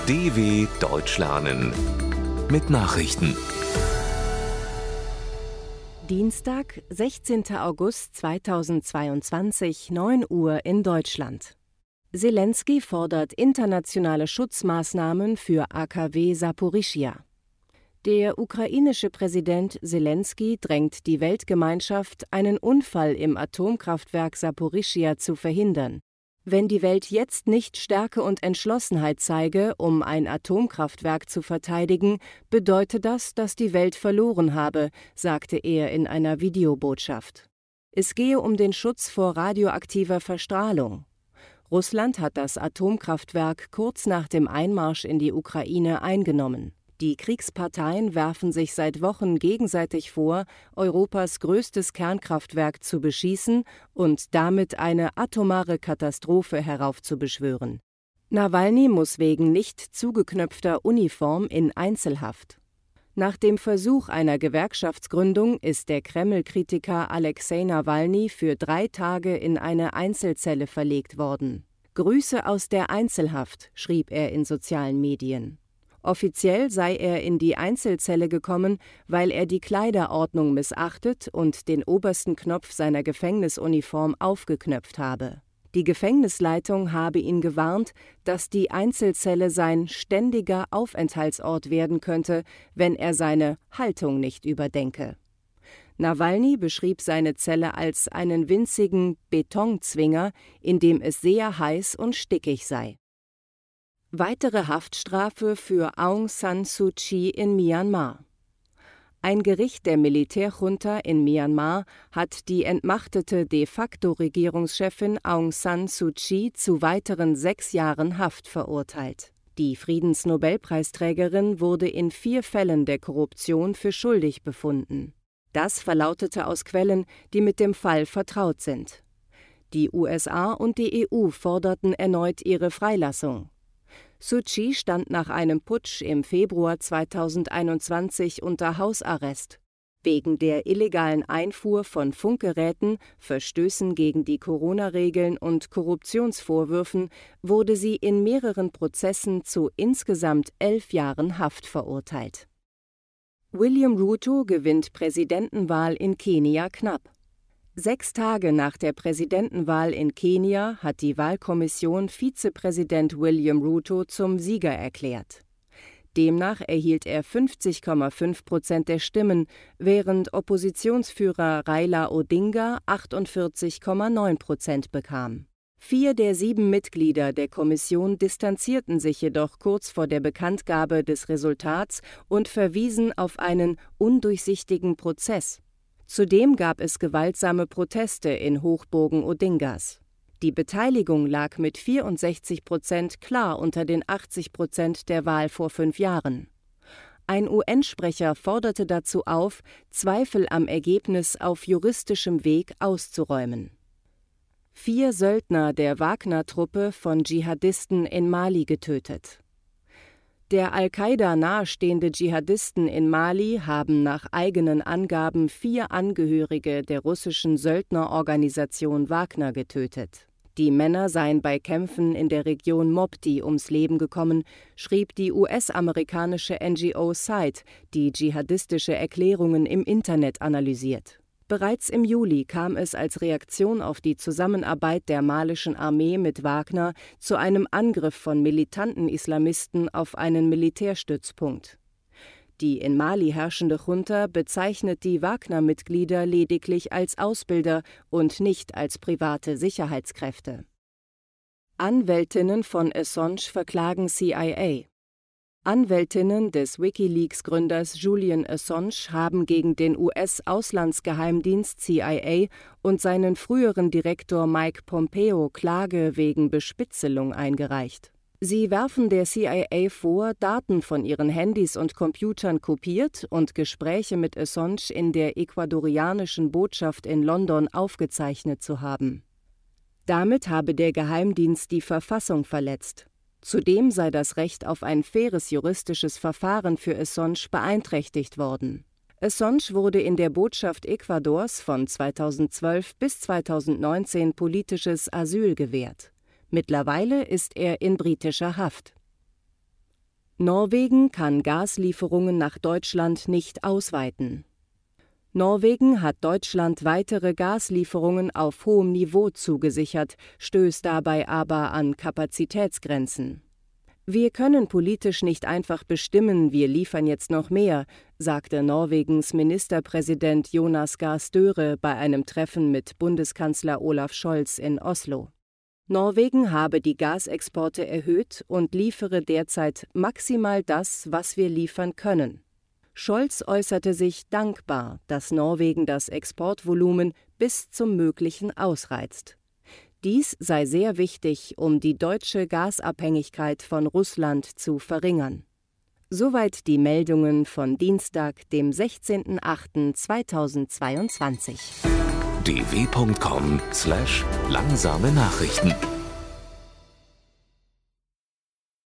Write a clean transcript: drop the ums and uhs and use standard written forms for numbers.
DW Deutsch lernen mit Nachrichten. Dienstag, 16. August 2022, 9 Uhr in Deutschland. Selenskyj fordert internationale Schutzmaßnahmen für AKW Saporischschja. Der ukrainische Präsident Selenskyj drängt die Weltgemeinschaft, einen Unfall im Atomkraftwerk Saporischschja zu verhindern. Wenn die Welt jetzt nicht Stärke und Entschlossenheit zeige, um ein Atomkraftwerk zu verteidigen, bedeute das, dass die Welt verloren habe, sagte er in einer Videobotschaft. Es gehe um den Schutz vor radioaktiver Verstrahlung. Russland hat das Atomkraftwerk kurz nach dem Einmarsch in die Ukraine eingenommen. Die Kriegsparteien werfen sich seit Wochen gegenseitig vor, Europas größtes Kernkraftwerk zu beschießen und damit eine atomare Katastrophe heraufzubeschwören. Nawalny muss wegen nicht zugeknöpfter Uniform in Einzelhaft. Nach dem Versuch einer Gewerkschaftsgründung ist der Kreml-Kritiker Alexei Nawalny für 3 Tage in eine Einzelzelle verlegt worden. Grüße aus der Einzelhaft, schrieb er in sozialen Medien. Offiziell sei er in die Einzelzelle gekommen, weil er die Kleiderordnung missachtet und den obersten Knopf seiner Gefängnisuniform aufgeknöpft habe. Die Gefängnisleitung habe ihn gewarnt, dass die Einzelzelle sein ständiger Aufenthaltsort werden könnte, wenn er seine Haltung nicht überdenke. Nawalny beschrieb seine Zelle als einen winzigen Betonzwinger, in dem es sehr heiß und stickig sei. Weitere Haftstrafe für Aung San Suu Kyi in Myanmar. Ein Gericht der Militärjunta in Myanmar hat die entmachtete De-facto-Regierungschefin Aung San Suu Kyi zu weiteren 6 Jahren Haft verurteilt. Die Friedensnobelpreisträgerin wurde in 4 Fällen der Korruption für schuldig befunden. Das verlautete aus Quellen, die mit dem Fall vertraut sind. Die USA und die EU forderten erneut ihre Freilassung. Suu Kyi stand nach einem Putsch im Februar 2021 unter Hausarrest. Wegen der illegalen Einfuhr von Funkgeräten, Verstößen gegen die Corona-Regeln und Korruptionsvorwürfen wurde sie in mehreren Prozessen zu insgesamt 11 Jahren Haft verurteilt. William Ruto gewinnt Präsidentenwahl in Kenia knapp. 6 Tage nach der Präsidentenwahl in Kenia hat die Wahlkommission Vizepräsident William Ruto zum Sieger erklärt. Demnach erhielt er 50,5% der Stimmen, während Oppositionsführer Raila Odinga 48,9% bekam. 4 der 7 Mitglieder der Kommission distanzierten sich jedoch kurz vor der Bekanntgabe des Resultats und verwiesen auf einen undurchsichtigen Prozess. Zudem gab es gewaltsame Proteste in Hochburgen Odingas. Die Beteiligung lag mit 64% klar unter den 80% der Wahl vor 5 Jahren. Ein UN-Sprecher forderte dazu auf, Zweifel am Ergebnis auf juristischem Weg auszuräumen. 4 Söldner der Wagner-Truppe von Dschihadisten in Mali getötet. Der Al-Qaida nahestehende Dschihadisten in Mali haben nach eigenen Angaben 4 Angehörige der russischen Söldnerorganisation Wagner getötet. Die Männer seien bei Kämpfen in der Region Mopti ums Leben gekommen, schrieb die US-amerikanische NGO Site, die dschihadistische Erklärungen im Internet analysiert. Bereits im Juli kam es als Reaktion auf die Zusammenarbeit der malischen Armee mit Wagner zu einem Angriff von militanten Islamisten auf einen Militärstützpunkt. Die in Mali herrschende Junta bezeichnet die Wagner-Mitglieder lediglich als Ausbilder und nicht als private Sicherheitskräfte. Anwältinnen von Assange verklagen CIA. Anwältinnen des WikiLeaks-Gründers Julian Assange haben gegen den US-Auslandsgeheimdienst CIA und seinen früheren Direktor Mike Pompeo Klage wegen Bespitzelung eingereicht. Sie werfen der CIA vor, Daten von ihren Handys und Computern kopiert und Gespräche mit Assange in der ecuadorianischen Botschaft in London aufgezeichnet zu haben. Damit habe der Geheimdienst die Verfassung verletzt. Zudem sei das Recht auf ein faires juristisches Verfahren für Assange beeinträchtigt worden. Assange wurde in der Botschaft Ecuadors von 2012 bis 2019 politisches Asyl gewährt. Mittlerweile ist er in britischer Haft. Norwegen kann Gaslieferungen nach Deutschland nicht ausweiten. Norwegen hat Deutschland weitere Gaslieferungen auf hohem Niveau zugesichert, stößt dabei aber an Kapazitätsgrenzen. Wir können politisch nicht einfach bestimmen, wir liefern jetzt noch mehr, sagte Norwegens Ministerpräsident Jonas Gahr Støre bei einem Treffen mit Bundeskanzler Olaf Scholz in Oslo. Norwegen habe die Gasexporte erhöht und liefere derzeit maximal das, was wir liefern können. Scholz äußerte sich dankbar, dass Norwegen das Exportvolumen bis zum Möglichen ausreizt. Dies sei sehr wichtig, um die deutsche Gasabhängigkeit von Russland zu verringern. Soweit die Meldungen von Dienstag, dem 16.08.2022. dw.com/langsame Nachrichten